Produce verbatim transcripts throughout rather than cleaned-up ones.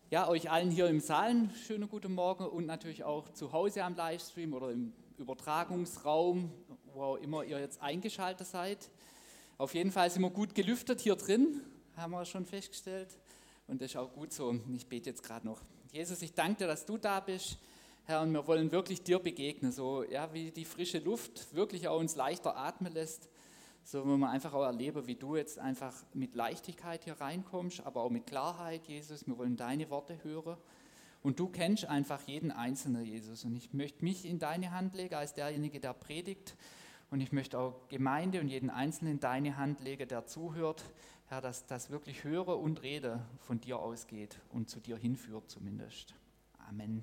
Ja, euch allen hier im Saal einen schönen guten Morgen und natürlich auch zu Hause am Livestream oder im Übertragungsraum, wo auch immer ihr jetzt eingeschaltet seid. Auf jeden Fall sind wir gut gelüftet hier drin, haben wir schon festgestellt. Und das ist auch gut so. Ich bete jetzt gerade noch. Jesus, ich danke dir, dass du da bist, Herr, und wir wollen wirklich dir begegnen, so ja, wie die frische Luft wirklich auch uns leichter atmen lässt. So wollen wir einfach auch erleben, wie du jetzt einfach mit Leichtigkeit hier reinkommst, aber auch mit Klarheit, Jesus. Wir wollen deine Worte hören. Und du kennst einfach jeden Einzelnen, Jesus. Und ich möchte mich in deine Hand legen als derjenige, der predigt. Und ich möchte auch Gemeinde und jeden Einzelnen in deine Hand legen, der zuhört. Herr, dass das wirklich Höre und Rede von dir ausgeht und zu dir hinführt zumindest. Amen.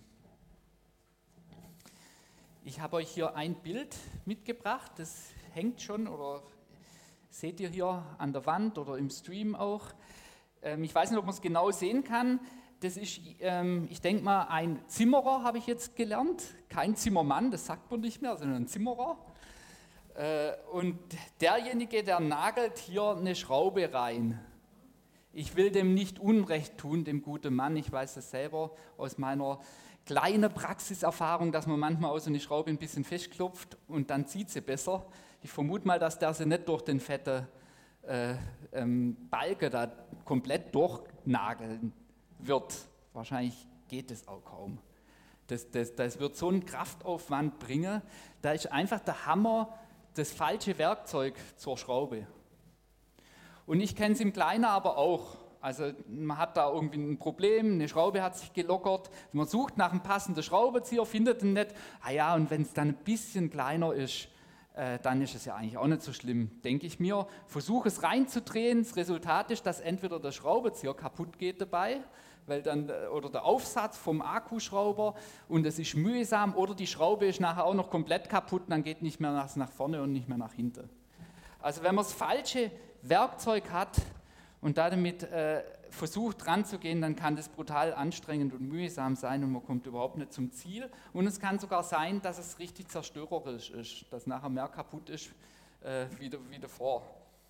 Ich habe euch hier ein Bild mitgebracht. Das hängt schon oder seht ihr hier an der Wand oder im Stream auch. Ähm, ich weiß nicht, ob man es genau sehen kann. Das ist, ähm, ich denke mal, ein Zimmerer, habe ich jetzt gelernt. Kein Zimmermann, das sagt man nicht mehr, sondern ein Zimmerer. Äh, und derjenige, der nagelt hier eine Schraube rein. Ich will dem nicht Unrecht tun, dem guten Mann. Ich weiß das selber aus meiner kleinen Praxiserfahrung, dass man manchmal auch so eine Schraube ein bisschen festklopft und dann zieht sie besser. Ich vermute mal, dass der sie nicht durch den fetten äh, ähm, Balken da komplett durchnageln wird. Wahrscheinlich geht es auch kaum. Das, das, das wird so einen Kraftaufwand bringen. Da ist einfach der Hammer das falsche Werkzeug zur Schraube. Und ich kenne es im Kleinen aber auch. Also man hat da irgendwie ein Problem, eine Schraube hat sich gelockert, man sucht nach einem passenden Schraubenzieher, findet ihn nicht. Ah ja, und wenn es dann ein bisschen kleiner ist, äh, dann ist es ja eigentlich auch nicht so schlimm, denke ich mir. Versuche es reinzudrehen, das Resultat ist, dass entweder der Schraubenzieher kaputt geht dabei, weil dann, oder der Aufsatz vom Akkuschrauber und es ist mühsam, oder die Schraube ist nachher auch noch komplett kaputt, dann geht nicht mehr nach, nach vorne und nicht mehr nach hinten. Also wenn man das falsche Werkzeug hat und damit äh, versucht ranzugehen, dann kann das brutal anstrengend und mühsam sein und man kommt überhaupt nicht zum Ziel. Und es kann sogar sein, dass es richtig zerstörerisch ist, dass nachher mehr kaputt ist äh, wie, wie davor.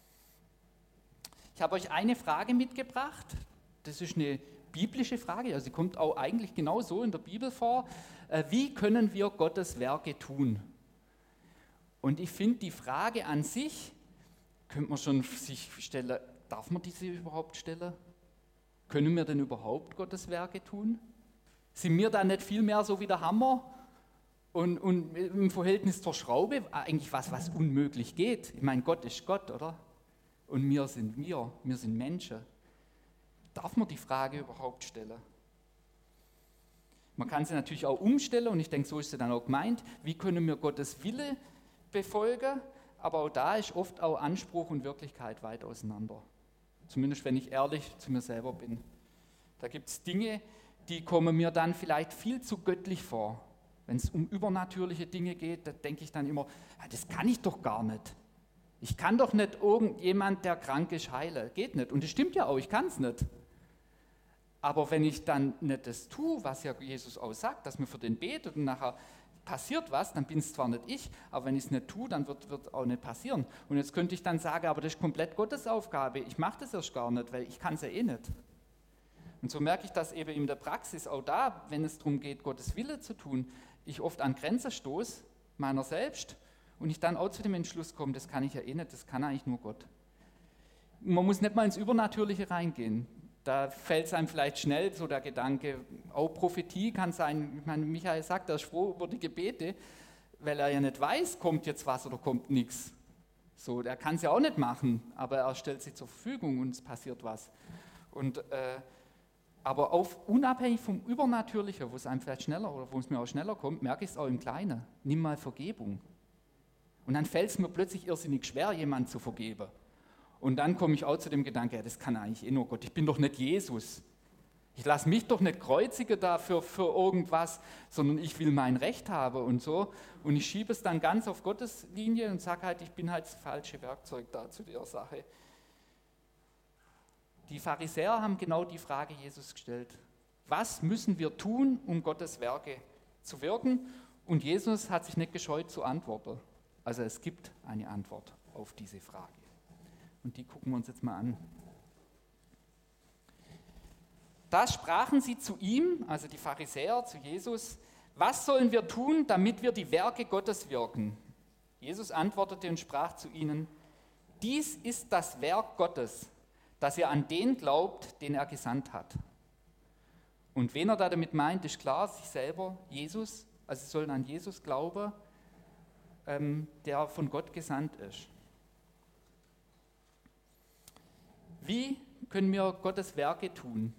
Ich habe euch eine Frage mitgebracht, das ist eine biblische Frage, also sie kommt auch eigentlich genau so in der Bibel vor. Äh, wie können wir Gottes Werke tun? Und ich finde die Frage an sich, könnte man schon sich stellen, darf man diese überhaupt stellen? Können wir denn überhaupt Gottes Werke tun? Sind wir da nicht viel mehr so wie der Hammer und, und im Verhältnis zur Schraube eigentlich was, was unmöglich geht? Ich meine, Gott ist Gott, oder? Und wir sind wir, wir sind Menschen. Darf man die Frage überhaupt stellen? Man kann sie natürlich auch umstellen und ich denke, so ist sie dann auch gemeint. Wie können wir Gottes Wille befolgen? Aber auch da ist oft auch Anspruch und Wirklichkeit weit auseinander. Zumindest wenn ich ehrlich zu mir selber bin. Da gibt es Dinge, die kommen mir dann vielleicht viel zu göttlich vor. Wenn es um übernatürliche Dinge geht, da denke ich dann immer, ja, das kann ich doch gar nicht. Ich kann doch nicht irgendjemand, der krank ist, heilen. Geht nicht. Und das stimmt ja auch, ich kann es nicht. Aber wenn ich dann nicht das tue, was ja Jesus auch sagt, dass man für den betet und nachher passiert was, dann bin es zwar nicht ich, aber wenn ich es nicht tue, dann wird es auch nicht passieren. Und jetzt könnte ich dann sagen, aber das ist komplett Gottes Aufgabe, ich mache das erst gar nicht, weil ich kann es ja eh nicht. Und so merke ich das eben in der Praxis, auch da, wenn es darum geht, Gottes Wille zu tun, ich oft an Grenzen stoße, meiner selbst, und ich dann auch zu dem Entschluss komme, das kann ich ja eh nicht, das kann eigentlich nur Gott. Man muss nicht mal ins Übernatürliche reingehen. Da fällt es einem vielleicht schnell so der Gedanke, auch Prophetie kann sein, ich meine, Michael sagt, er ist froh über die Gebete, weil er ja nicht weiß, kommt jetzt was oder kommt nichts. So, der kann es ja auch nicht machen, aber er stellt sich zur Verfügung und es passiert was. Und, äh, aber auf, unabhängig vom Übernatürlichen, wo es einem vielleicht schneller oder wo es mir auch schneller kommt, merke ich es auch im Kleinen. Nimm mal Vergebung. Und dann fällt es mir plötzlich irrsinnig schwer, jemanden zu vergeben. Und dann komme ich auch zu dem Gedanken, ja, das kann eigentlich eh nur Gott, ich bin doch nicht Jesus. Ich lasse mich doch nicht kreuzigen dafür für irgendwas, sondern ich will mein Recht haben und so. Und ich schiebe es dann ganz auf Gottes Linie und sage halt, ich bin halt das falsche Werkzeug da zu der Sache. Die Pharisäer haben genau die Frage Jesus gestellt. Was müssen wir tun, um Gottes Werke zu wirken? Und Jesus hat sich nicht gescheut zu antworten. Also es gibt eine Antwort auf diese Frage. Und die gucken wir uns jetzt mal an. Da sprachen sie zu ihm, also die Pharisäer, zu Jesus: Was sollen wir tun, damit wir die Werke Gottes wirken? Jesus antwortete und sprach zu ihnen: Dies ist das Werk Gottes, dass ihr an den glaubt, den er gesandt hat. Und wen er da damit meint, ist klar, sich selber, Jesus. Also sie sollen an Jesus glauben, ähm, der von Gott gesandt ist. Wie können wir Gottes Werke tun?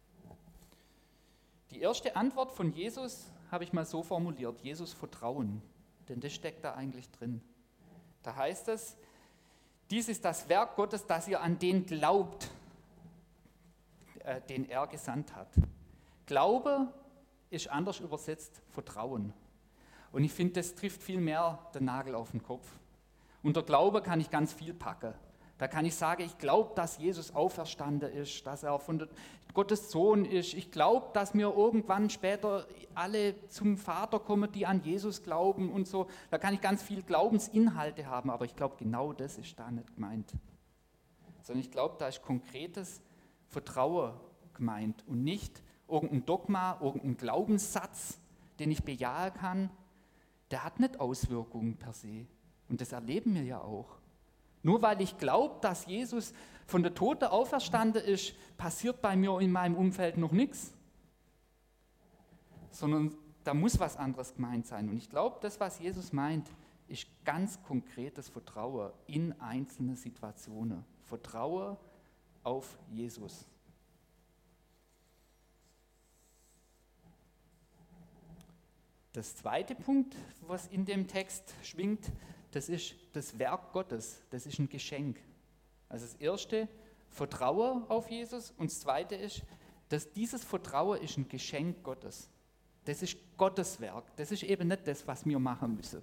Die erste Antwort von Jesus habe ich mal so formuliert: Jesus vertrauen, denn das steckt da eigentlich drin. Da heißt es: Dies ist das Werk Gottes, dass ihr an den glaubt, äh, den er gesandt hat. Glaube ist anders übersetzt Vertrauen. Und ich finde, das trifft viel mehr den Nagel auf den Kopf. Unter Glaube kann ich ganz viel packen. Da kann ich sagen, ich glaube, dass Jesus auferstanden ist, dass er von der, Gottes Sohn ist. Ich glaube, dass wir irgendwann später alle zum Vater kommen, die an Jesus glauben und so. Da kann ich ganz viel Glaubensinhalte haben, aber ich glaube, genau das ist da nicht gemeint. Sondern ich glaube, da ist konkretes Vertrauen gemeint und nicht irgendein Dogma, irgendein Glaubenssatz, den ich bejahen kann. Der hat nicht Auswirkungen per se. Und das erleben wir ja auch. Nur weil ich glaube, dass Jesus von der Toten auferstanden ist, passiert bei mir in meinem Umfeld noch nichts. Sondern da muss was anderes gemeint sein. Und ich glaube, das, was Jesus meint, ist ganz konkretes Vertrauen in einzelne Situationen. Vertrauen auf Jesus. Das zweite Punkt, was in dem Text schwingt, das ist das Werk Gottes, das ist ein Geschenk. Also das erste, Vertraue auf Jesus, und das zweite ist, dass dieses Vertrauen ist ein Geschenk Gottes. Das ist Gottes Werk, das ist eben nicht das, was wir machen müssen.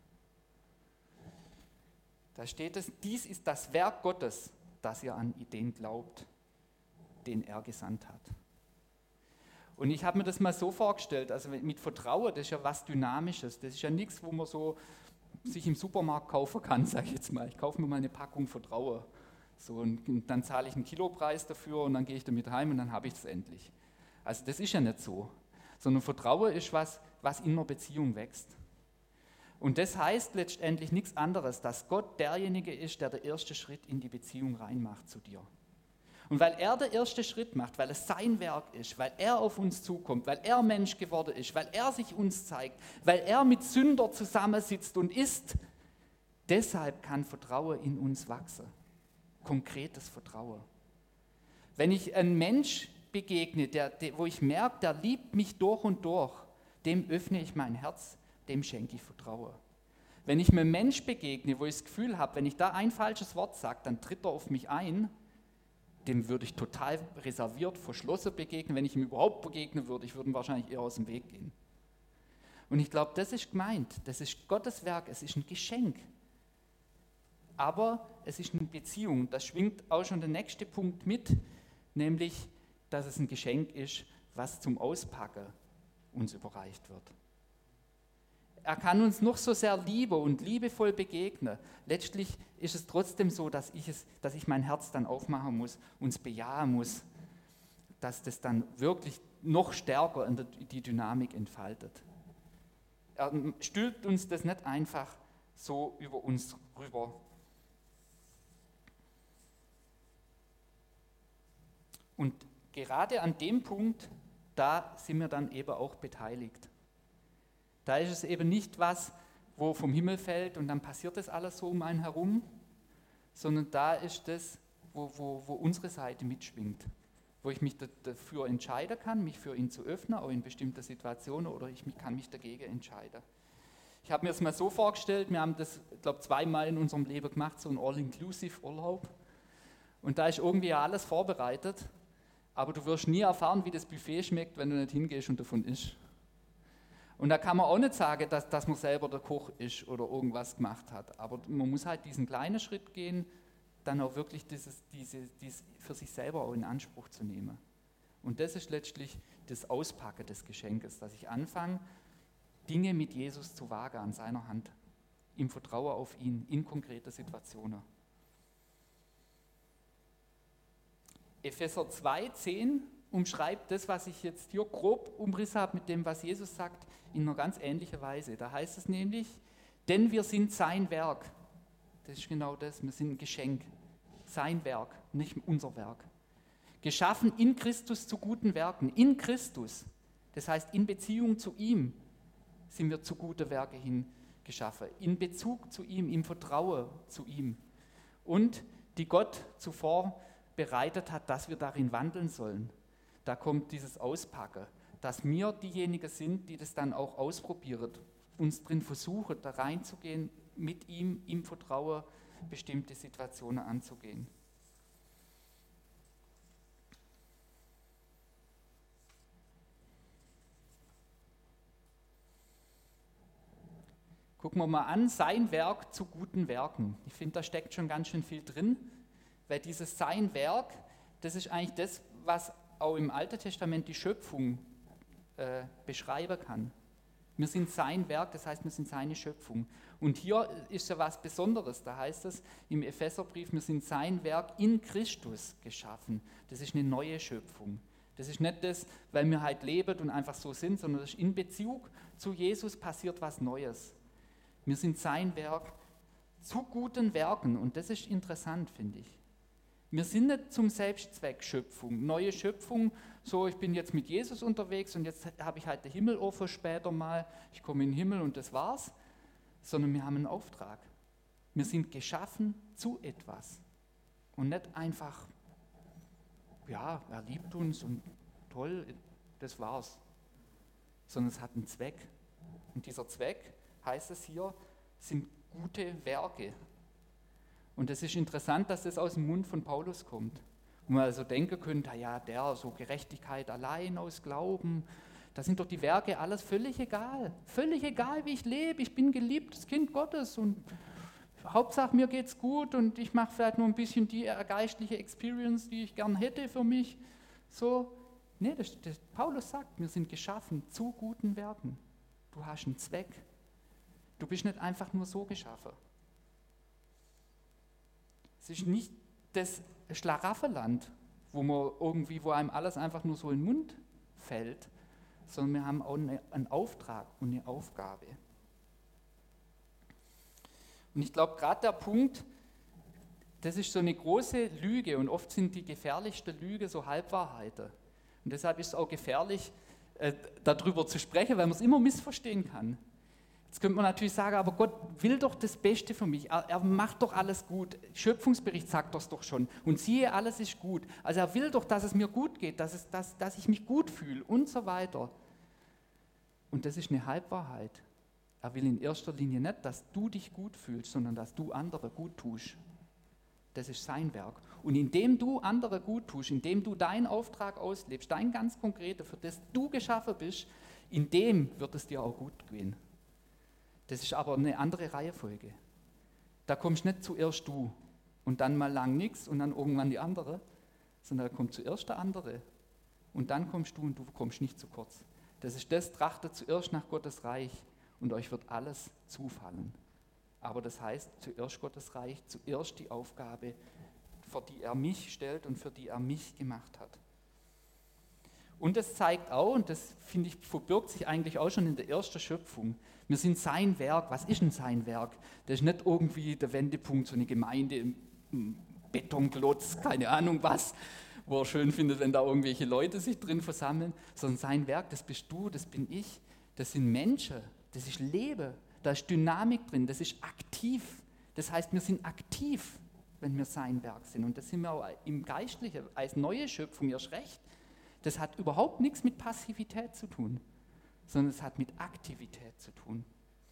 Da steht es: Dies ist das Werk Gottes, dass ihr an den glaubt, den er gesandt hat. Und ich habe mir das mal so vorgestellt, also mit Vertrauen, das ist ja was Dynamisches, das ist ja nichts, wo man so sich im Supermarkt kaufen kann, sage ich jetzt mal. Ich kaufe mir mal eine Packung Vertrauen. So, und, und dann zahle ich einen Kilopreis dafür und dann gehe ich damit heim und dann habe ich es endlich. Also das ist ja nicht so. Sondern Vertrauen ist was, was in einer Beziehung wächst. Und das heißt letztendlich nichts anderes, dass Gott derjenige ist, der den ersten Schritt in die Beziehung reinmacht zu dir. Und weil er den ersten Schritt macht, weil es sein Werk ist, weil er auf uns zukommt, weil er Mensch geworden ist, weil er sich uns zeigt, weil er mit Sünder zusammensitzt und isst, deshalb kann Vertrauen in uns wachsen. Konkretes Vertrauen. Wenn ich einem Mensch begegne, der, der, wo ich merke, der liebt mich durch und durch, dem öffne ich mein Herz, dem schenke ich Vertrauen. Wenn ich einem Mensch begegne, wo ich das Gefühl habe, wenn ich da ein falsches Wort sage, dann tritt er auf mich ein, dem würde ich total reserviert, verschlossen begegnen. Wenn ich ihm überhaupt begegnen würde, ich würde ihm wahrscheinlich eher aus dem Weg gehen. Und ich glaube, das ist gemeint. Das ist Gottes Werk, es ist ein Geschenk. Aber es ist eine Beziehung. Das schwingt auch schon der nächste Punkt mit, nämlich, dass es ein Geschenk ist, was zum Auspacken uns überreicht wird. Er kann uns noch so sehr lieben und liebevoll begegnen. Letztlich ist es trotzdem so, dass ich, es, dass ich mein Herz dann aufmachen muss, uns bejahen muss, dass das dann wirklich noch stärker in der, die Dynamik entfaltet. Er stülpt uns das nicht einfach so über uns rüber. Und gerade an dem Punkt, da sind wir dann eben auch beteiligt. Da ist es eben nicht was, wo vom Himmel fällt und dann passiert das alles so um einen herum, sondern da ist das, wo, wo, wo unsere Seite mitschwingt, wo ich mich dafür entscheiden kann, mich für ihn zu öffnen, auch in bestimmten Situationen, oder ich kann mich dagegen entscheiden. Ich habe mir das mal so vorgestellt, wir haben das, ich glaube, zweimal in unserem Leben gemacht, so ein All-Inclusive-Urlaub, und da ist irgendwie ja alles vorbereitet, aber du wirst nie erfahren, wie das Buffet schmeckt, wenn du nicht hingehst und davon isst. Und da kann man auch nicht sagen, dass, dass man selber der Koch ist oder irgendwas gemacht hat. Aber man muss halt diesen kleinen Schritt gehen, dann auch wirklich dieses, diese, dies für sich selber auch in Anspruch zu nehmen. Und das ist letztlich das Auspacken des Geschenkes, dass ich anfange, Dinge mit Jesus zu wagen an seiner Hand, im Vertrauen auf ihn, in konkrete Situationen. Epheser zwei, zehn umschreibt das, was ich jetzt hier grob umrissen habe mit dem, was Jesus sagt, in einer ganz ähnlichen Weise. Da heißt es nämlich, denn wir sind sein Werk. Das ist genau das, wir sind ein Geschenk. Sein Werk, nicht unser Werk. Geschaffen in Christus zu guten Werken. In Christus, das heißt in Beziehung zu ihm, sind wir zu guten Werke hin geschaffen. In Bezug zu ihm, im Vertrauen zu ihm. Und die Gott zuvor bereitet hat, dass wir darin wandeln sollen. Da kommt dieses Auspacken, dass wir diejenigen sind, die das dann auch ausprobieren, uns drin versuchen, da reinzugehen, mit ihm im Vertrauen bestimmte Situationen anzugehen. Gucken wir mal an, sein Werk zu guten Werken. Ich finde, da steckt schon ganz schön viel drin, weil dieses sein Werk, das ist eigentlich das, was auch im Alten Testament die Schöpfung äh, beschreiben kann. Wir sind sein Werk, das heißt, wir sind seine Schöpfung. Und hier ist ja was Besonderes, da heißt es im Epheserbrief, wir sind sein Werk in Christus geschaffen. Das ist eine neue Schöpfung. Das ist nicht das, weil wir halt leben und einfach so sind, sondern das ist in Bezug zu Jesus passiert was Neues. Wir sind sein Werk zu guten Werken und das ist interessant, finde ich. Wir sind nicht zum Selbstzweck Schöpfung, neue Schöpfung, so ich bin jetzt mit Jesus unterwegs und jetzt habe ich halt den Himmel offen später mal, ich komme in den Himmel und das war's, sondern wir haben einen Auftrag. Wir sind geschaffen zu etwas und nicht einfach, ja, er liebt uns und toll, das war's, sondern es hat einen Zweck. Und dieser Zweck, heißt es hier, sind gute Werke. Und es ist interessant, dass das aus dem Mund von Paulus kommt. Und man also denken könnte, ja, der, so Gerechtigkeit allein aus Glauben, da sind doch die Werke alles völlig egal. Völlig egal, wie ich lebe. Ich bin geliebtes Kind Gottes und Hauptsache mir geht's gut und ich mache vielleicht nur ein bisschen die geistliche Experience, die ich gern hätte für mich. So, nee, das, das, Paulus sagt, wir sind geschaffen zu guten Werken. Du hast einen Zweck. Du bist nicht einfach nur so geschaffen. Es ist nicht das Schlaraffenland, wo man irgendwie, wo einem alles einfach nur so in den Mund fällt, sondern wir haben auch eine, einen Auftrag und eine Aufgabe. Und ich glaube, gerade der Punkt, das ist so eine große Lüge und oft sind die gefährlichste Lüge so Halbwahrheiten. Und deshalb ist es auch gefährlich, äh, darüber zu sprechen, weil man es immer missverstehen kann. Jetzt könnte man natürlich sagen, aber Gott will doch das Beste für mich. Er, er macht doch alles gut. Schöpfungsbericht sagt das doch schon. Und siehe, alles ist gut. Also er will doch, dass es mir gut geht, dass, es, dass, dass ich mich gut fühle und so weiter. Und das ist eine Halbwahrheit. Er will in erster Linie nicht, dass du dich gut fühlst, sondern dass du andere gut tust. Das ist sein Werk. Und indem du andere gut tust, indem du deinen Auftrag auslebst, dein ganz konkreter, für das du geschaffen bist, in dem wird es dir auch gut gehen. Das ist aber eine andere Reihenfolge. Da kommst nicht zuerst du und dann mal lang nichts und dann irgendwann die andere, sondern da kommt zuerst der andere und dann kommst du und du kommst nicht zu kurz. Das ist das, trachtet zuerst nach Gottes Reich und euch wird alles zufallen. Aber das heißt, zuerst Gottes Reich, zuerst die Aufgabe, für die er mich stellt und für die er mich gemacht hat. Und das zeigt auch, und das finde ich, verbirgt sich eigentlich auch schon in der ersten Schöpfung, wir sind sein Werk. Was ist denn sein Werk? Das ist nicht irgendwie der Wendepunkt, so eine Gemeinde, Betonklotz, keine Ahnung was, wo er schön findet, wenn da irgendwelche Leute sich drin versammeln, sondern sein Werk, das bist du, das bin ich, das sind Menschen, das ist Leben, da ist Dynamik drin, das ist aktiv. Das heißt, wir sind aktiv, wenn wir sein Werk sind. Und das sind wir auch im Geistlichen, als neue Schöpfung erst recht. Das hat überhaupt nichts mit Passivität zu tun, sondern es hat mit Aktivität zu tun.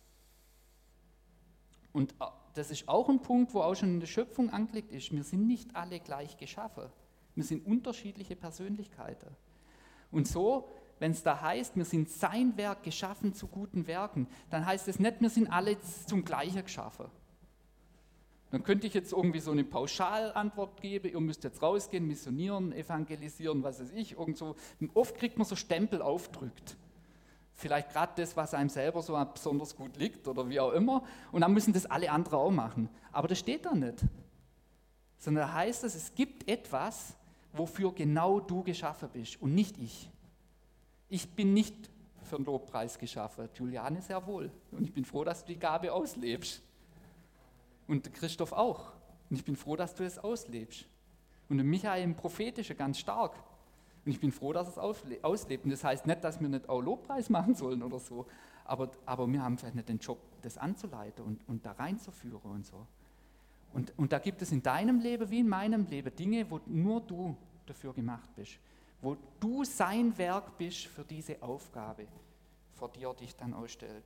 Und das ist auch ein Punkt, wo auch schon in der Schöpfung angelegt ist. Wir sind nicht alle gleich geschaffen. Wir sind unterschiedliche Persönlichkeiten. Und so, wenn es da heißt, wir sind sein Werk geschaffen zu guten Werken, dann heißt es nicht, wir sind alle zum Gleichen geschaffen. Dann könnte ich jetzt irgendwie so eine Pauschalantwort geben, ihr müsst jetzt rausgehen, missionieren, evangelisieren, was weiß ich, irgend so. Oft kriegt man so Stempel aufgedrückt. Vielleicht gerade das, was einem selber so besonders gut liegt oder wie auch immer. Und dann müssen das alle anderen auch machen. Aber das steht da nicht. Sondern da heißt es, es gibt etwas, wofür genau du geschaffen bist und nicht ich. Ich bin nicht für den Lobpreis geschaffen, Juliane sehr wohl. Und ich bin froh, dass du die Gabe auslebst. Und Christoph auch. Und ich bin froh, dass du es auslebst. Und der Michael im Prophetischen ganz stark. Und ich bin froh, dass es auslebt. Und das heißt nicht, dass wir nicht auch Lobpreis machen sollen oder so, aber, aber wir haben vielleicht nicht den Job, das anzuleiten und, und da reinzuführen und so. Und, und da gibt es in deinem Leben wie in meinem Leben Dinge, wo nur du dafür gemacht bist, wo du sein Werk bist für diese Aufgabe, vor dir dich dann ausstellt.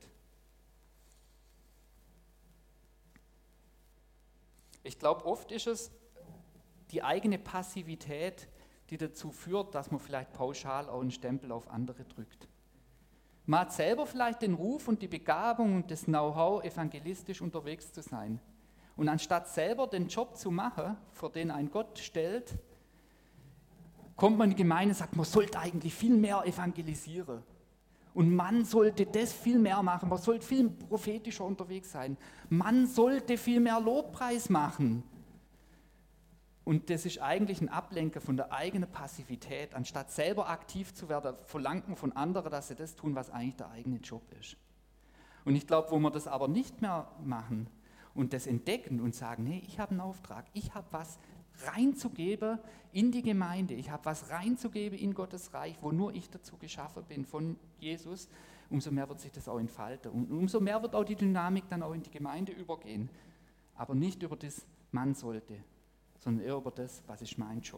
Ich glaube, oft ist es die eigene Passivität, die dazu führt, dass man vielleicht pauschal auch einen Stempel auf andere drückt. Man hat selber vielleicht den Ruf und die Begabung und das Know-how, evangelistisch unterwegs zu sein. Und anstatt selber den Job zu machen, vor den ein Gott stellt, kommt man in die Gemeinde und sagt, man sollte eigentlich viel mehr evangelisieren. Und man sollte das viel mehr machen, man sollte viel prophetischer unterwegs sein. Man sollte viel mehr Lobpreis machen. Und das ist eigentlich ein Ablenker von der eigenen Passivität. Anstatt selber aktiv zu werden, verlangt man von anderen, dass sie das tun, was eigentlich der eigene Job ist. Und ich glaube, wo wir das aber nicht mehr machen und das entdecken und sagen, nee, ich habe einen Auftrag, ich habe was reinzugeben in die Gemeinde, ich habe was reinzugeben in Gottes Reich, wo nur ich dazu geschaffen bin von Jesus, umso mehr wird sich das auch entfalten. Und umso mehr wird auch die Dynamik dann auch in die Gemeinde übergehen. Aber nicht über das man sollte, sondern eher über das, was ist mein Job.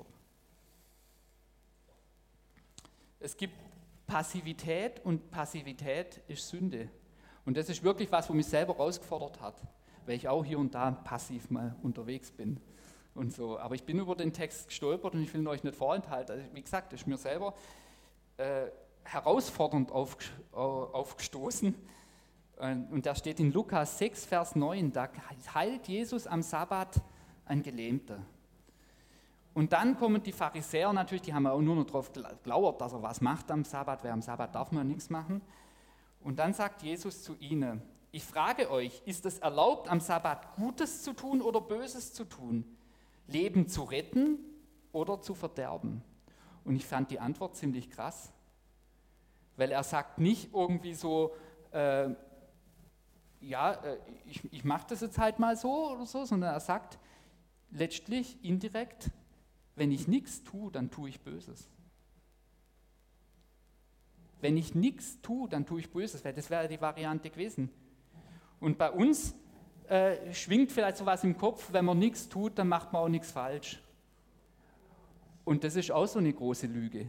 Es gibt Passivität und Passivität ist Sünde. Und das ist wirklich was, wo mich selber herausgefordert hat, weil ich auch hier und da passiv mal unterwegs bin und so. Aber ich bin über den Text gestolpert und ich will ihn euch nicht vorenthalten. Also wie gesagt, das ist mir selber äh, herausfordernd auf, äh, aufgestoßen. Und da steht in Lukas sechs, Vers neun, da heilt Jesus am Sabbat ein Gelähmter. Und dann kommen die Pharisäer natürlich, die haben auch nur noch darauf gelauert, dass er was macht am Sabbat, weil am Sabbat darf man nichts machen. Und dann sagt Jesus zu ihnen, ich frage euch, ist es erlaubt, am Sabbat Gutes zu tun oder Böses zu tun? Leben zu retten oder zu verderben? Und ich fand die Antwort ziemlich krass, weil er sagt nicht irgendwie so, äh, ja, äh, ich, ich mache das jetzt halt mal so oder so, sondern er sagt letztlich indirekt, wenn ich nichts tue, dann tue ich Böses. Wenn ich nichts tue, dann tue ich Böses, weil das wäre die Variante gewesen. Und bei uns äh, schwingt vielleicht sowas im Kopf, wenn man nichts tut, dann macht man auch nichts falsch. Und das ist auch so eine große Lüge,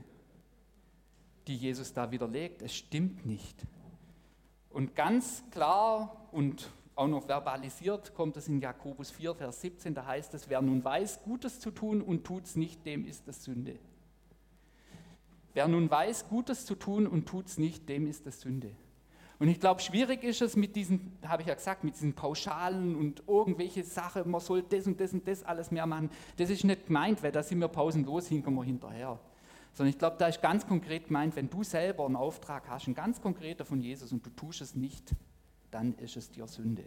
die Jesus da widerlegt. Es stimmt nicht. Und ganz klar und auch noch verbalisiert kommt es in Jakobus vier, Vers siebzehn, da heißt es, wer nun weiß, Gutes zu tun und tut es nicht, dem ist es Sünde. Wer nun weiß, Gutes zu tun und tut es nicht, dem ist es Sünde. Und ich glaube, schwierig ist es mit diesen, habe ich ja gesagt, mit diesen Pauschalen und irgendwelche Sachen, man soll das und das und das alles mehr machen. Das ist nicht gemeint, weil da sind wir pausenlos, hinken wir hinterher. Sondern ich glaube, da ist ganz konkret gemeint, wenn du selber einen Auftrag hast, einen ganz konkreter von Jesus und du tust es nicht, dann ist es dir Sünde.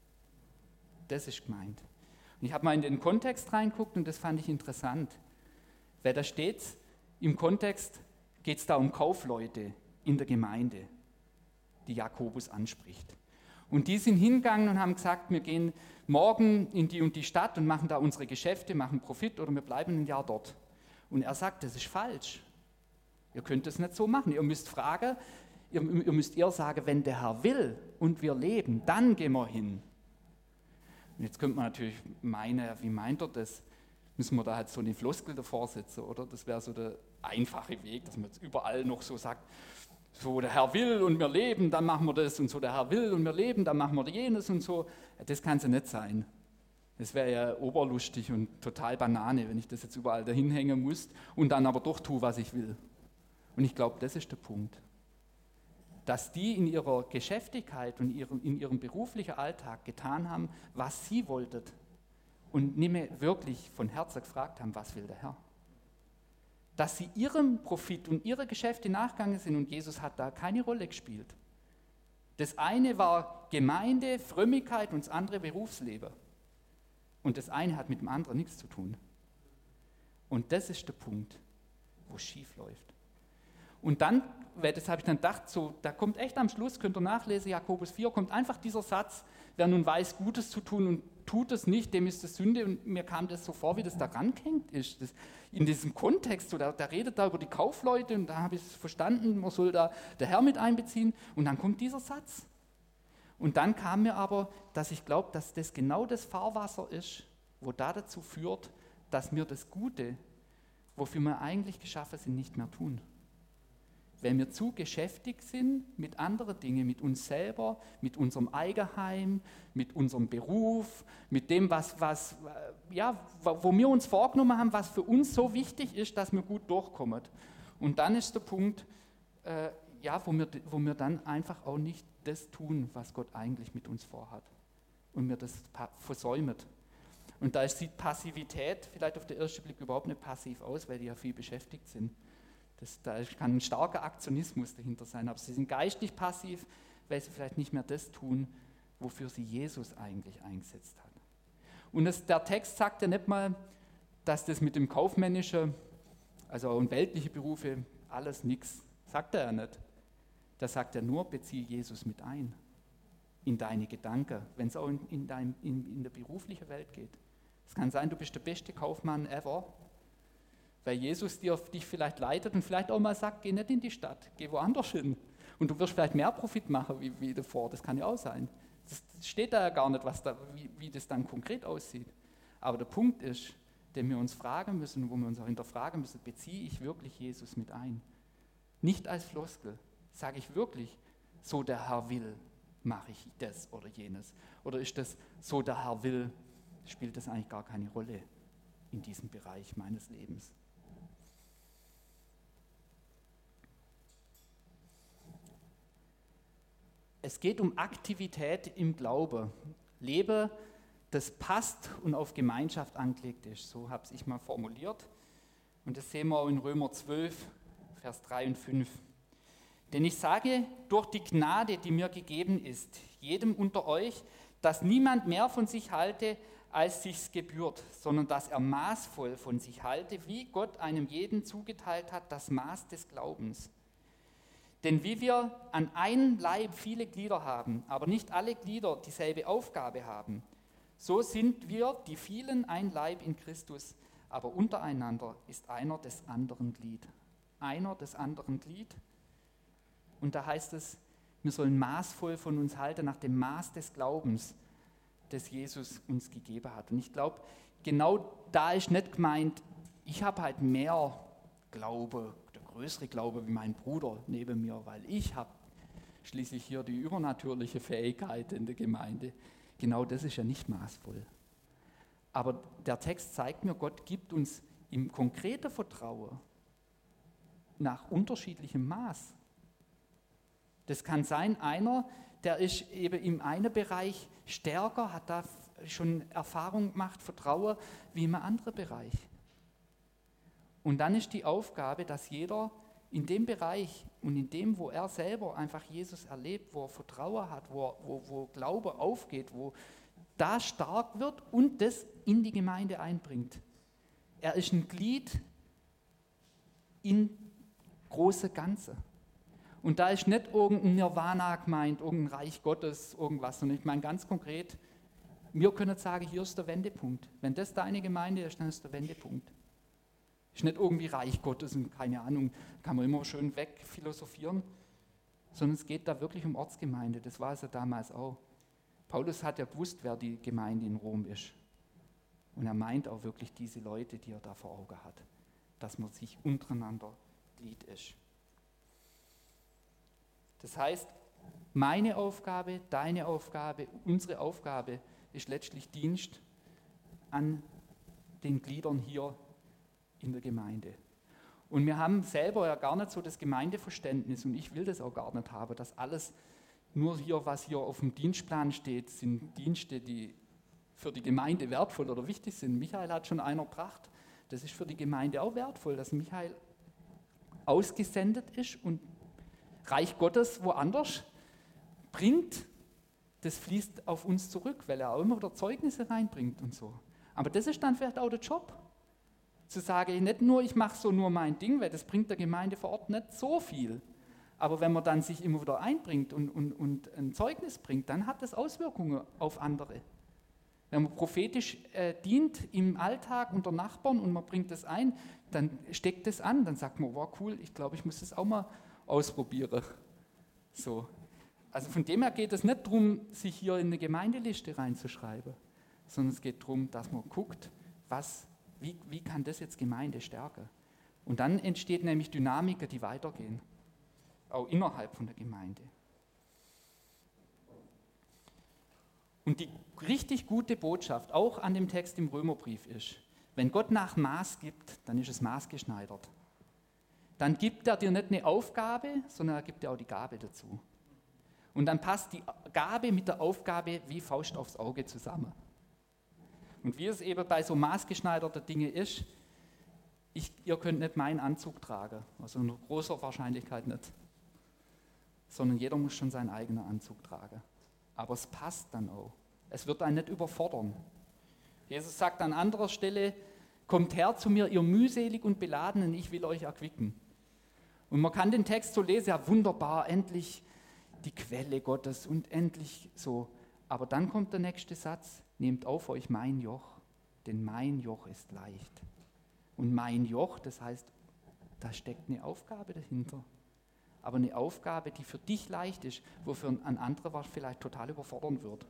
Das ist gemeint. Und ich habe mal in den Kontext reingeguckt und das fand ich interessant, weil da steht, im Kontext geht es da um Kaufleute in der Gemeinde, die Jakobus anspricht. Und die sind hingegangen und haben gesagt, wir gehen morgen in die und die Stadt und machen da unsere Geschäfte, machen Profit oder wir bleiben ein Jahr dort. Und er sagt, das ist falsch. Ihr könnt es nicht so machen. Ihr müsst fragen, Ihr, ihr müsst eher sagen, wenn der Herr will und wir leben, dann gehen wir hin. Und jetzt könnte man natürlich meinen, wie meint er das? Müssen wir da halt so eine Floskel davor setzen, oder? Das wäre so der einfache Weg, dass man jetzt überall noch so sagt, so der Herr will und wir leben, dann machen wir das und so der Herr will und wir leben, dann machen wir jenes und so. Das kann es ja nicht sein. Das wäre ja oberlustig und total Banane, wenn ich das jetzt überall dahin hängen muss und dann aber doch tue, was ich will. Und ich glaube, das ist der Punkt. Dass die in ihrer Geschäftigkeit und in ihrem beruflichen Alltag getan haben, was sie wollten und nicht mehr wirklich von Herzen gefragt haben, was will der Herr. Dass sie ihrem Profit und ihre Geschäfte nachgegangen sind und Jesus hat da keine Rolle gespielt. Das eine war Gemeinde, Frömmigkeit und das andere Berufsleben. Und das eine hat mit dem anderen nichts zu tun. Und das ist der Punkt, wo es schief läuft. Und dann, weil das habe ich dann gedacht, so, da kommt echt am Schluss, könnt ihr nachlesen, Jakobus vier, kommt einfach dieser Satz, wer nun weiß, Gutes zu tun und tut es nicht, dem ist das Sünde. Und mir kam das so vor, wie das da rangehängt ist. Das, in diesem Kontext, so, der, der redet da über die Kaufleute und da habe ich es verstanden, man soll da der Herr mit einbeziehen. Und dann kommt dieser Satz. Und dann kam mir aber, dass ich glaube, dass das genau das Fahrwasser ist, wo da dazu führt, dass wir das Gute, wofür wir eigentlich geschaffen sind, nicht mehr tun. Wenn wir zu geschäftig sind mit anderen Dingen, mit uns selber, mit unserem Eigenheim, mit unserem Beruf, mit dem, was, was, ja, wo wir uns vorgenommen haben, was für uns so wichtig ist, dass wir gut durchkommen. Und dann ist der Punkt, äh, ja, wo wir, wo wir dann einfach auch nicht das tun, was Gott eigentlich mit uns vorhat. Und wir das versäumen. Und da sieht Passivität vielleicht auf den ersten Blick überhaupt nicht passiv aus, weil die ja viel beschäftigt sind. Das, da kann ein starker Aktionismus dahinter sein, aber sie sind geistig passiv, weil sie vielleicht nicht mehr das tun, wofür sie Jesus eigentlich eingesetzt hat. Und das, der Text sagt ja nicht mal, dass das mit dem Kaufmännischen, also auch in weltliche Berufe, alles nichts, sagt er ja nicht. Da sagt er nur, beziehe Jesus mit ein, in deine Gedanken, wenn es auch in, in, dein, in, in der beruflichen Welt geht. Es kann sein, du bist der beste Kaufmann ever, weil Jesus dir, dich vielleicht leitet und vielleicht auch mal sagt, geh nicht in die Stadt, geh woanders hin. Und du wirst vielleicht mehr Profit machen wie, wie davor, das kann ja auch sein. Das, das steht da ja gar nicht, was da, wie, wie das dann konkret aussieht. Aber der Punkt ist, den wir uns fragen müssen, wo wir uns auch hinterfragen müssen, beziehe ich wirklich Jesus mit ein? Nicht als Floskel, sage ich wirklich, so der Herr will, mache ich das oder jenes. Oder ist das, so der Herr will, spielt das eigentlich gar keine Rolle in diesem Bereich meines Lebens. Es geht um Aktivität im Glaube. Lebe, das passt und auf Gemeinschaft angelegt ist. So habe ich mal formuliert. Und das sehen wir auch in Römer zwölf, Vers drei und fünf. Denn ich sage, durch die Gnade, die mir gegeben ist, jedem unter euch, dass niemand mehr von sich halte, als sich's gebührt, sondern dass er maßvoll von sich halte, wie Gott einem jeden zugeteilt hat, das Maß des Glaubens. Denn wie wir an einem Leib viele Glieder haben, aber nicht alle Glieder dieselbe Aufgabe haben, so sind wir, die vielen, ein Leib in Christus, aber untereinander ist einer des anderen Glied. Einer des anderen Glied. Und da heißt es, wir sollen maßvoll von uns halten nach dem Maß des Glaubens, das Jesus uns gegeben hat. Und ich glaube, genau da ist nicht gemeint, ich habe halt mehr Glaube, der größere Glaube wie mein Bruder neben mir, weil ich habe schließlich hier die übernatürliche Fähigkeit in der Gemeinde. Genau das ist ja nicht maßvoll. Aber der Text zeigt mir, Gott gibt uns im konkreten Vertrauen nach unterschiedlichem Maß. Das kann sein, einer, der ist eben im einen Bereich stärker, hat da schon Erfahrung gemacht, Vertrauen, wie im anderen Bereich. Und dann ist die Aufgabe, dass jeder in dem Bereich und in dem, wo er selber einfach Jesus erlebt, wo er Vertrauen hat, wo, wo, wo Glaube aufgeht, wo da stark wird und das in die Gemeinde einbringt. Er ist ein Glied in große Ganze. Und da ist nicht irgendein Nirvana gemeint, irgendein Reich Gottes, irgendwas, sondern ich meine ganz konkret, wir können sagen, hier ist der Wendepunkt. Wenn das deine Gemeinde ist, dann ist der Wendepunkt. Ist nicht irgendwie Reich Gottes und keine Ahnung, kann man immer schön wegphilosophieren, sondern es geht da wirklich um Ortsgemeinde. Das war es ja damals auch. Paulus hat ja gewusst, wer die Gemeinde in Rom ist. Und er meint auch wirklich diese Leute, die er da vor Augen hat, dass man sich untereinander Glied ist. Das heißt, meine Aufgabe, deine Aufgabe, unsere Aufgabe ist letztlich Dienst an den Gliedern hier in der Gemeinde. Und wir haben selber ja gar nicht so das Gemeindeverständnis und ich will das auch gar nicht haben, dass alles nur hier, was hier auf dem Dienstplan steht, sind Dienste, die für die Gemeinde wertvoll oder wichtig sind. Michael hat schon einer gebracht, das ist für die Gemeinde auch wertvoll, dass Michael ausgesendet ist und Reich Gottes woanders bringt, das fließt auf uns zurück, weil er auch immer wieder Zeugnisse reinbringt und so. Aber das ist dann vielleicht auch der Job, zu sagen, nicht nur ich mache so nur mein Ding, weil das bringt der Gemeinde vor Ort nicht so viel. Aber wenn man dann sich immer wieder einbringt und, und, und ein Zeugnis bringt, dann hat das Auswirkungen auf andere. Wenn man prophetisch äh, dient im Alltag unter Nachbarn und man bringt das ein, dann steckt das an, dann sagt man, wow, cool, ich glaube, ich muss das auch mal ausprobieren. So. Also von dem her geht es nicht darum, sich hier in eine Gemeindeliste reinzuschreiben, sondern es geht darum, dass man guckt, was, wie, wie kann das jetzt Gemeinde stärken. Und dann entsteht nämlich Dynamiken, die weitergehen, auch innerhalb von der Gemeinde. Und die richtig gute Botschaft, auch an dem Text im Römerbrief ist, wenn Gott nach Maß gibt, dann ist es maßgeschneidert. Dann gibt er dir nicht eine Aufgabe, sondern er gibt dir auch die Gabe dazu. Und dann passt die Gabe mit der Aufgabe wie Faust aufs Auge zusammen. Und wie es eben bei so maßgeschneiderten Dingen ist, ich, ihr könnt nicht meinen Anzug tragen, also in großer Wahrscheinlichkeit nicht, sondern jeder muss schon seinen eigenen Anzug tragen. Aber es passt dann auch. Es wird einen nicht überfordern. Jesus sagt an anderer Stelle, kommt her zu mir, ihr mühselig und Beladenen, ich will euch erquicken. Und man kann den Text so lesen, ja wunderbar, endlich die Quelle Gottes und endlich so. Aber dann kommt der nächste Satz, nehmt auf euch mein Joch, denn mein Joch ist leicht. Und mein Joch, das heißt, da steckt eine Aufgabe dahinter. Aber eine Aufgabe, die für dich leicht ist, wofür ein anderer was vielleicht total überfordern wird.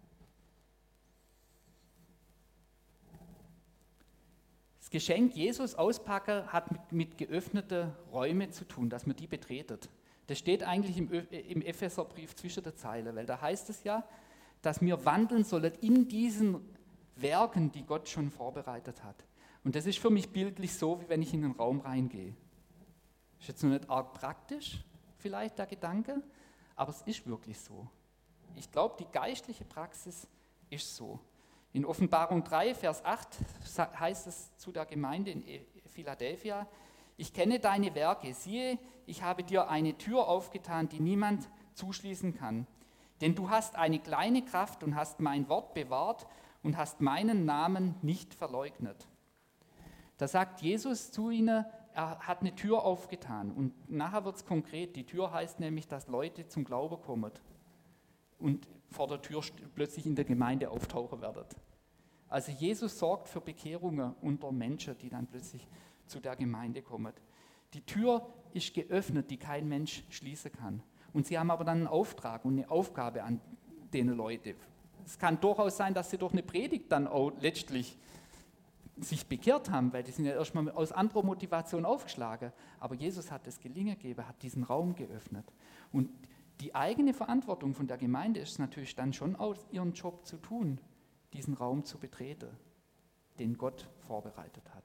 Das Geschenk Jesus auspacken hat mit, mit geöffneten Räumen zu tun, dass man die betretet. Das steht eigentlich im, im Epheserbrief zwischen den Zeilen, weil da heißt es ja, dass wir wandeln sollen in diesen Werken, die Gott schon vorbereitet hat. Und das ist für mich bildlich so, wie wenn ich in einen Raum reingehe. Ist jetzt noch nicht arg praktisch, vielleicht der Gedanke, aber es ist wirklich so. Ich glaube, die geistliche Praxis ist so. In Offenbarung drei, Vers acht heißt es zu der Gemeinde in Philadelphia, ich kenne deine Werke, siehe, ich habe dir eine Tür aufgetan, die niemand zuschließen kann. Denn du hast eine kleine Kraft und hast mein Wort bewahrt und hast meinen Namen nicht verleugnet. Da sagt Jesus zu ihnen, er hat eine Tür aufgetan und nachher wird es konkret. Die Tür heißt nämlich, dass Leute zum Glauben kommen und vor der Tür plötzlich in der Gemeinde auftauchen werden. Also Jesus sorgt für Bekehrungen unter Menschen, die dann plötzlich zu der Gemeinde kommen. Die Tür ist geöffnet, die kein Mensch schließen kann. Und sie haben aber dann einen Auftrag und eine Aufgabe an den Leute. Es kann durchaus sein, dass sie durch eine Predigt dann auch letztlich sich bekehrt haben, weil die sind ja erstmal aus anderer Motivation aufgeschlagen. Aber Jesus hat das Gelingen gegeben, hat diesen Raum geöffnet. Und die eigene Verantwortung von der Gemeinde ist natürlich dann schon auch ihren Job zu tun, diesen Raum zu betreten, den Gott vorbereitet hat.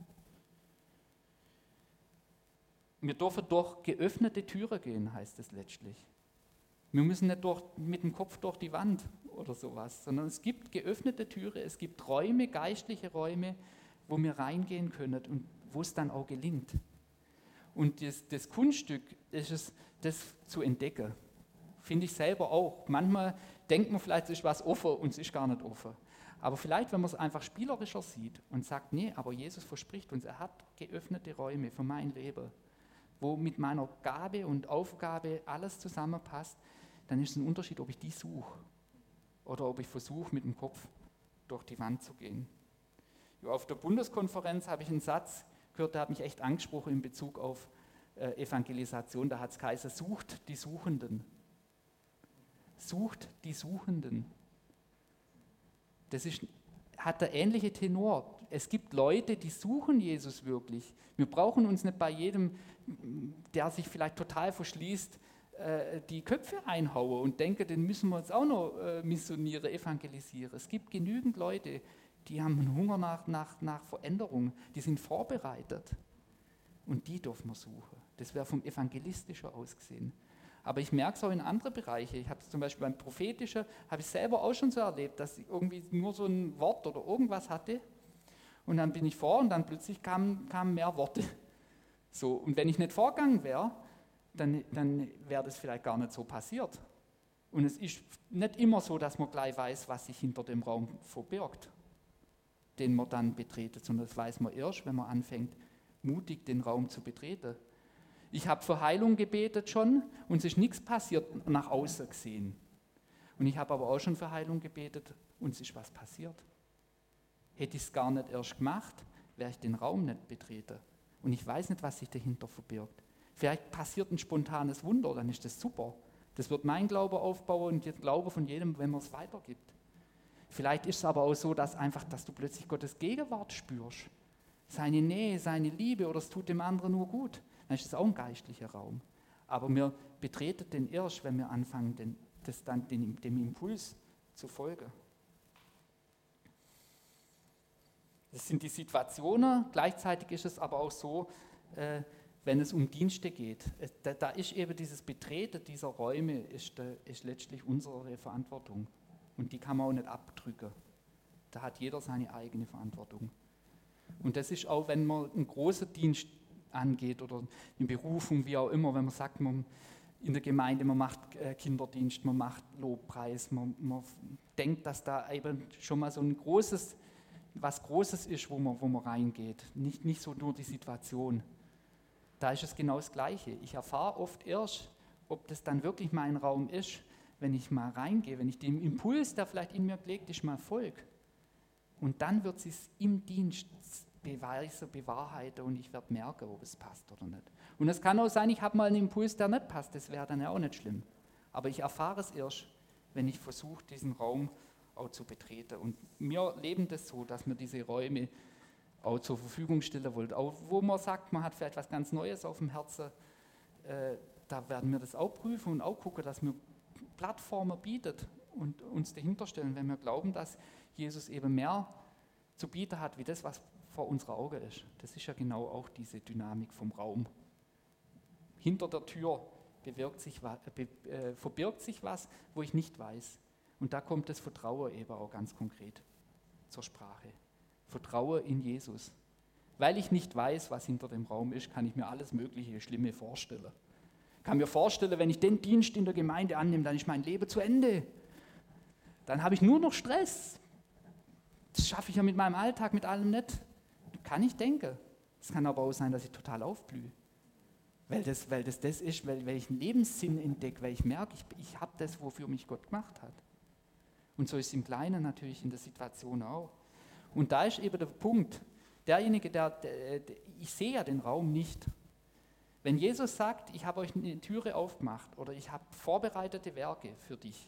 Wir dürfen durch geöffnete Türen gehen, heißt es letztlich. Wir müssen nicht durch, mit dem Kopf durch die Wand oder sowas, sondern es gibt geöffnete Türen, es gibt Räume, geistliche Räume, wo wir reingehen können und wo es dann auch gelingt. Und das, das Kunststück ist es, das zu entdecken. Finde ich selber auch. Manchmal denkt man vielleicht, es ist was offen und es ist gar nicht offen. Aber vielleicht, wenn man es einfach spielerischer sieht und sagt, nee, aber Jesus verspricht uns, er hat geöffnete Räume für mein Leben, wo mit meiner Gabe und Aufgabe alles zusammenpasst, dann ist es ein Unterschied, ob ich die suche oder ob ich versuche, mit dem Kopf durch die Wand zu gehen. Ja, auf der Bundeskonferenz habe ich einen Satz gehört, der hat mich echt angesprochen in Bezug auf äh, Evangelisation. Da hat es geheißen, sucht die Suchenden. Sucht die Suchenden. Das ist, hat der ähnliche Tenor. Es gibt Leute, die suchen Jesus wirklich. Wir brauchen uns nicht bei jedem, der sich vielleicht total verschließt, die Köpfe einhauen und denken, den müssen wir jetzt auch noch missionieren, evangelisieren. Es gibt genügend Leute, die haben einen Hunger nach, nach, nach Veränderung, die sind vorbereitet und die dürfen wir suchen. Das wäre vom Evangelistischen aus gesehen. Aber ich merke es auch in anderen Bereichen. Ich habe es zum Beispiel beim Prophetischen, habe ich selber auch schon so erlebt, dass ich irgendwie nur so ein Wort oder irgendwas hatte und dann bin ich vor und dann plötzlich kamen, kamen mehr Worte. So, und wenn ich nicht vorgegangen wäre, dann, dann wäre das vielleicht gar nicht so passiert. Und es ist nicht immer so, dass man gleich weiß, was sich hinter dem Raum verbirgt. den man dann betreten, sondern das weiß man erst, wenn man anfängt, mutig den Raum zu betreten. Ich habe für Heilung gebetet schon und es ist nichts passiert, nach außen gesehen. Und ich habe aber auch schon für Heilung gebetet und es ist was passiert. Hätte ich es gar nicht erst gemacht, wäre ich den Raum nicht betreten. Und ich weiß nicht, was sich dahinter verbirgt. Vielleicht passiert ein spontanes Wunder, dann ist das super. Das wird mein Glaube aufbauen und der Glaube von jedem, wenn man es weitergibt. Vielleicht ist es aber auch so, dass einfach, dass du plötzlich Gottes Gegenwart spürst. Seine Nähe, seine Liebe oder es tut dem anderen nur gut. Dann ist es auch ein geistlicher Raum. Aber wir betreten den erst, wenn wir anfangen, den, das dann, den, dem Impuls zu folgen. Das sind die Situationen. Gleichzeitig ist es aber auch so, äh, wenn es um Dienste geht. Es, da, da ist eben dieses Betreten dieser Räume ist, äh, ist letztlich unsere Verantwortung. Und die kann man auch nicht abdrücken. Da hat jeder seine eigene Verantwortung. Und das ist auch, wenn man einen großen Dienst angeht oder eine Berufung, wie auch immer, wenn man sagt, man in der Gemeinde, man macht äh, Kinderdienst, man macht Lobpreis, man, man denkt, dass da eben schon mal so ein großes, was Großes ist, wo man, wo man reingeht. Nicht, nicht so nur die Situation. Da ist es genau das Gleiche. Ich erfahre oft erst, ob das dann wirklich mein Raum ist, wenn ich mal reingehe, wenn ich dem Impuls, der vielleicht in mir gelegt ist, mal folge. Und dann wird es sich im Dienst beweisen, bewahrheiten und ich werde merken, ob es passt oder nicht. Und es kann auch sein, ich habe mal einen Impuls, der nicht passt, das wäre dann ja auch nicht schlimm. Aber ich erfahre es erst, wenn ich versuche, diesen Raum auch zu betreten. Und wir leben das so, dass wir diese Räume auch zur Verfügung stellen wollen. Auch wo man sagt, man hat vielleicht was ganz Neues auf dem Herzen, äh, da werden wir das auch prüfen und auch gucken, dass wir Plattformen bietet und uns dahinter stellen, wenn wir glauben, dass Jesus eben mehr zu bieten hat, wie das, was vor unserer Augen ist. Das ist ja genau auch diese Dynamik vom Raum. Hinter der Tür bewirkt sich, be, äh, verbirgt sich was, wo ich nicht weiß. Und da kommt das Vertrauen eben auch ganz konkret zur Sprache. Vertraue in Jesus. Weil ich nicht weiß, was hinter dem Raum ist, kann ich mir alles mögliche Schlimme vorstellen. Ich kann mir vorstellen, wenn ich den Dienst in der Gemeinde annehme, dann ist mein Leben zu Ende. Dann habe ich nur noch Stress. Das schaffe ich ja mit meinem Alltag, mit allem nicht. Kann ich denken. Es kann aber auch sein, dass ich total aufblühe. Weil das, weil das das ist, weil, weil ich einen Lebenssinn entdecke, weil ich merke, ich, ich habe das, wofür mich Gott gemacht hat. Und so ist es im Kleinen natürlich in der Situation auch. Und da ist eben der Punkt, derjenige, der, der, der ich sehe ja den Raum nicht. Wenn Jesus sagt, ich habe euch eine Türe aufgemacht oder ich habe vorbereitete Werke für dich,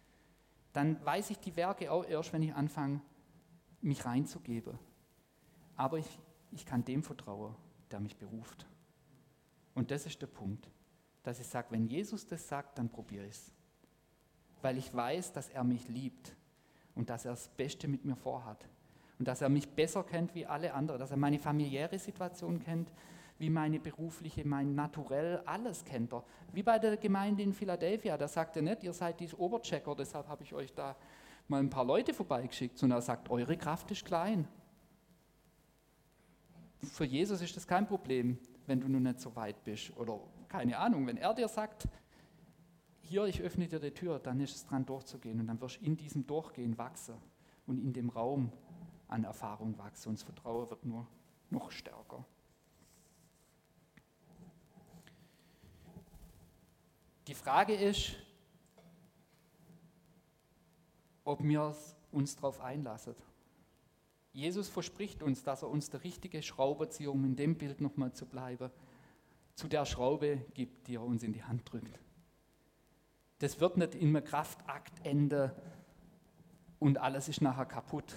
dann weiß ich die Werke auch erst, wenn ich anfange, mich reinzugeben. Aber ich, ich kann dem vertrauen, der mich beruft. Und das ist der Punkt, dass ich sage, wenn Jesus das sagt, dann probiere ich es. Weil ich weiß, dass er mich liebt und dass er das Beste mit mir vorhat. Und dass er mich besser kennt wie alle anderen, dass er meine familiäre Situation kennt, wie meine berufliche, mein Naturell, alles kennt er. Wie bei der Gemeinde in Philadelphia, da sagt er nicht, ihr seid die Oberchecker, deshalb habe ich euch da mal ein paar Leute vorbeigeschickt, sondern er sagt, eure Kraft ist klein. Für Jesus ist das kein Problem, wenn du noch nicht so weit bist. Oder keine Ahnung, wenn er dir sagt, hier, ich öffne dir die Tür, dann ist es dran durchzugehen und dann wirst du in diesem Durchgehen wachsen und in dem Raum an Erfahrung wachsen und das Vertrauen wird nur noch stärker. Die Frage ist, ob wir uns darauf einlassen. Jesus verspricht uns, dass er uns der richtige Schraubenzieher, um in dem Bild nochmal zu bleiben, zu der Schraube gibt, die er uns in die Hand drückt. Das wird nicht in einem Kraftakt enden und alles ist nachher kaputt.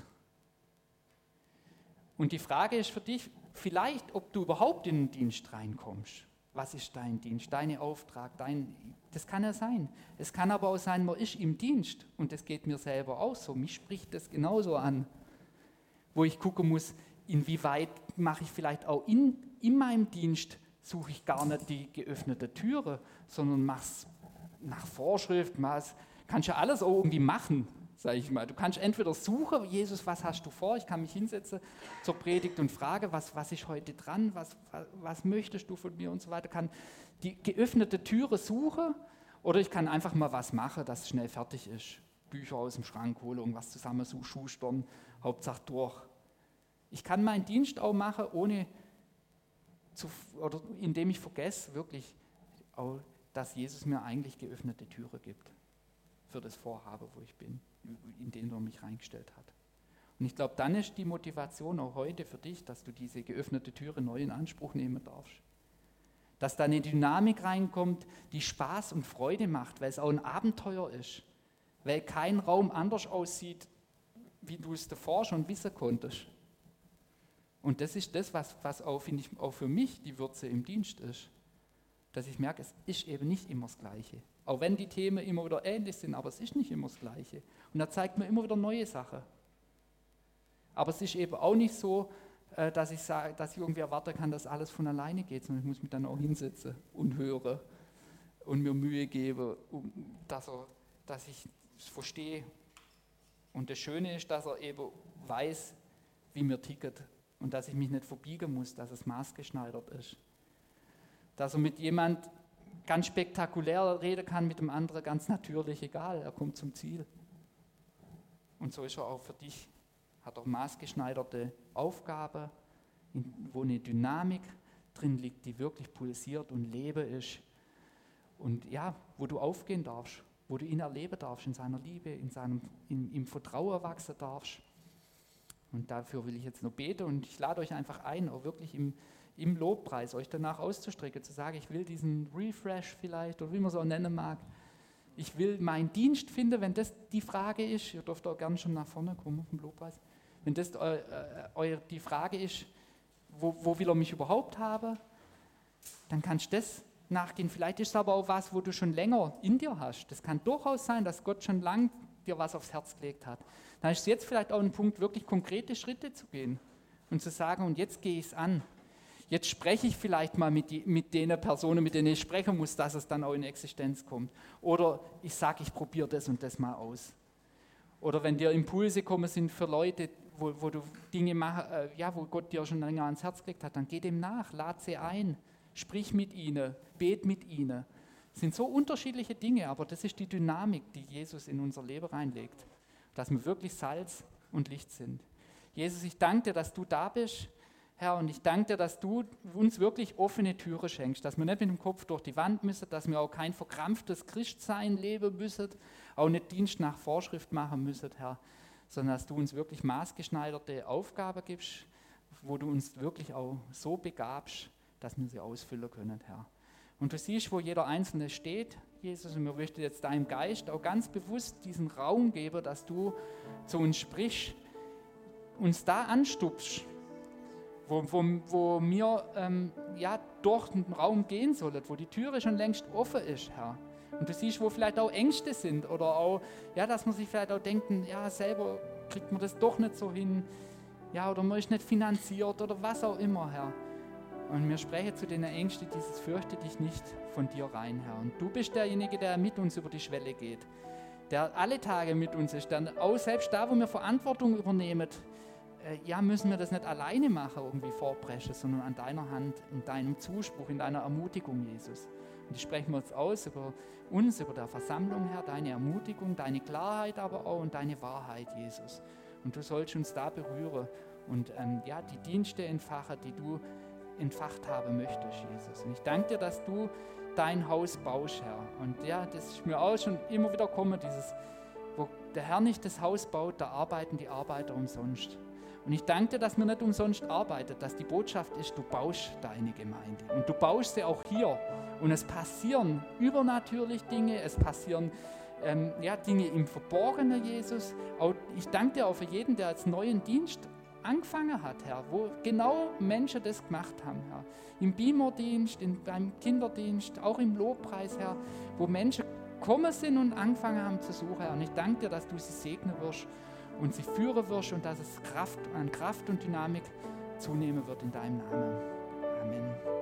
Und die Frage ist für dich vielleicht, ob du überhaupt in den Dienst reinkommst. Was ist dein Dienst, dein Auftrag, dein, das kann ja sein. Es kann aber auch sein, man ist im Dienst und das geht mir selber auch so. Mich spricht das genauso an, wo ich gucken muss, inwieweit mache ich vielleicht auch in, in meinem Dienst, suche ich gar nicht die geöffnete Türe, sondern mache es nach Vorschrift, mach's, kannst ja alles auch irgendwie machen, sage ich mal. Du kannst entweder suchen, Jesus, was hast du vor? Ich kann mich hinsetzen zur Predigt und frage, was, was ist heute dran, was, was, was möchtest du von mir und so weiter. Kann die geöffnete Türe suchen oder ich kann einfach mal was machen, das schnell fertig ist. Bücher aus dem Schrank holen, irgendwas zusammen schustern, Hauptsache durch. Ich kann meinen Dienst auch machen, ohne zu, oder indem ich vergesse, wirklich, auch, dass Jesus mir eigentlich geöffnete Türe gibt für das Vorhaben, wo ich bin, in den er mich reingestellt hat. Und ich glaube, dann ist die Motivation auch heute für dich, dass du diese geöffnete Türe neu in Anspruch nehmen darfst. Dass da eine Dynamik reinkommt, die Spaß und Freude macht, weil es auch ein Abenteuer ist, weil kein Raum anders aussieht, wie du es davor schon wissen konntest. Und das ist das, was, was auch, finde ich, auch für mich die Würze im Dienst ist. Dass ich merke, es ist eben nicht immer das Gleiche. Auch wenn die Themen immer wieder ähnlich sind, aber es ist nicht immer das Gleiche. Und da zeigt mir immer wieder neue Sachen. Aber es ist eben auch nicht so, dass ich, sage, dass ich irgendwie erwarten kann, dass alles von alleine geht, sondern ich muss mich dann auch hinsetzen und hören und mir Mühe geben, um, dass, er, dass ich es verstehe. Und das Schöne ist, dass er eben weiß, wie mir ticket und dass ich mich nicht verbiegen muss, dass es maßgeschneidert ist. Dass er mit jemand ganz spektakulär reden kann, mit dem anderen ganz natürlich, egal, er kommt zum Ziel. Und so ist er auch für dich, hat auch maßgeschneiderte Aufgaben, wo eine Dynamik drin liegt, die wirklich pulsiert und Leben ist. Und ja, wo du aufgehen darfst, wo du ihn erleben darfst, in seiner Liebe, in seinem, in, im Vertrauen wachsen darfst. Und dafür will ich jetzt noch beten und ich lade euch einfach ein, auch wirklich im, im Lobpreis euch danach auszustrecken, zu sagen, ich will diesen Refresh vielleicht, oder wie man es auch nennen mag, ich will meinen Dienst finden, wenn das die Frage ist, ihr dürft auch gerne schon nach vorne kommen auf dem Lobpreis, wenn das eu, äh, eu, die Frage ist, wo, wo will er mich überhaupt haben, dann kannst du das nachgehen. Vielleicht ist es aber auch was, wo du schon länger in dir hast. Das kann durchaus sein, dass Gott schon lange dir was aufs Herz gelegt hat. Dann ist es jetzt vielleicht auch ein Punkt, wirklich konkrete Schritte zu gehen und zu sagen, und jetzt gehe ich es an. Jetzt spreche ich vielleicht mal mit, die, mit den Personen, mit denen ich sprechen muss, dass es dann auch in Existenz kommt. Oder ich sage, ich probiere das und das mal aus. Oder wenn dir Impulse kommen sind für Leute, wo, wo du Dinge machst, äh, ja, wo Gott dir schon länger ans Herz gelegt hat, dann geh dem nach, lad sie ein, sprich mit ihnen, bet mit ihnen. Das sind so unterschiedliche Dinge, aber das ist die Dynamik, die Jesus in unser Leben reinlegt. Dass wir wirklich Salz und Licht sind. Jesus, ich danke dir, dass du da bist, Herr, und ich danke dir, dass du uns wirklich offene Türen schenkst, dass wir nicht mit dem Kopf durch die Wand müssen, dass wir auch kein verkrampftes Christsein leben müssen, auch nicht Dienst nach Vorschrift machen müssen, Herr, sondern dass du uns wirklich maßgeschneiderte Aufgaben gibst, wo du uns wirklich auch so begabst, dass wir sie ausfüllen können, Herr. Und du siehst, wo jeder Einzelne steht, Jesus, und wir möchten jetzt deinem Geist auch ganz bewusst diesen Raum geben, dass du zu uns sprichst, uns da anstupst, wo, wo, wo wir ähm, ja, durch den Raum gehen sollen, wo die Türe schon längst offen ist, Herr. Und du siehst, wo vielleicht auch Ängste sind oder auch, ja, dass man sich vielleicht auch denken, ja, selber kriegt man das doch nicht so hin, ja, oder man ist nicht finanziert oder was auch immer, Herr. Und wir sprechen zu den Ängsten, dieses fürchte dich nicht von dir rein, Herr. Und du bist derjenige, der mit uns über die Schwelle geht, der alle Tage mit uns ist, der auch selbst da, wo wir Verantwortung übernehmen, äh, ja, müssen wir das nicht alleine machen, irgendwie vorbrechen, sondern an deiner Hand, in deinem Zuspruch, in deiner Ermutigung, Jesus. Und die sprechen wir jetzt aus über uns, über der Versammlung, Herr, deine Ermutigung, deine Klarheit aber auch und deine Wahrheit, Jesus. Und du sollst uns da berühren und ähm, ja, die Dienste entfachen, die du entfacht haben möchtest, Jesus. Und ich danke dir, dass du dein Haus baust, Herr. Und ja, das ist mir auch schon immer wieder gekommen, dieses, wo der Herr nicht das Haus baut, da arbeiten die Arbeiter umsonst. Und ich danke dir, dass wir nicht umsonst arbeiten, dass die Botschaft ist, du baust deine Gemeinde. Und du baust sie auch hier. Und es passieren übernatürlich Dinge, es passieren ähm, ja, Dinge im Verborgenen, Jesus. Auch, ich danke dir auch für jeden, der als neuen Dienst angefangen hat, Herr, wo genau Menschen das gemacht haben, Herr. Im Beamer-Dienst, in, beim Kinderdienst, auch im Lobpreis, Herr, wo Menschen gekommen sind und angefangen haben zu suchen, Herr. Und ich danke dir, dass du sie segnen wirst und sie führen wirst und dass es Kraft, an Kraft und Dynamik zunehmen wird in deinem Namen. Amen.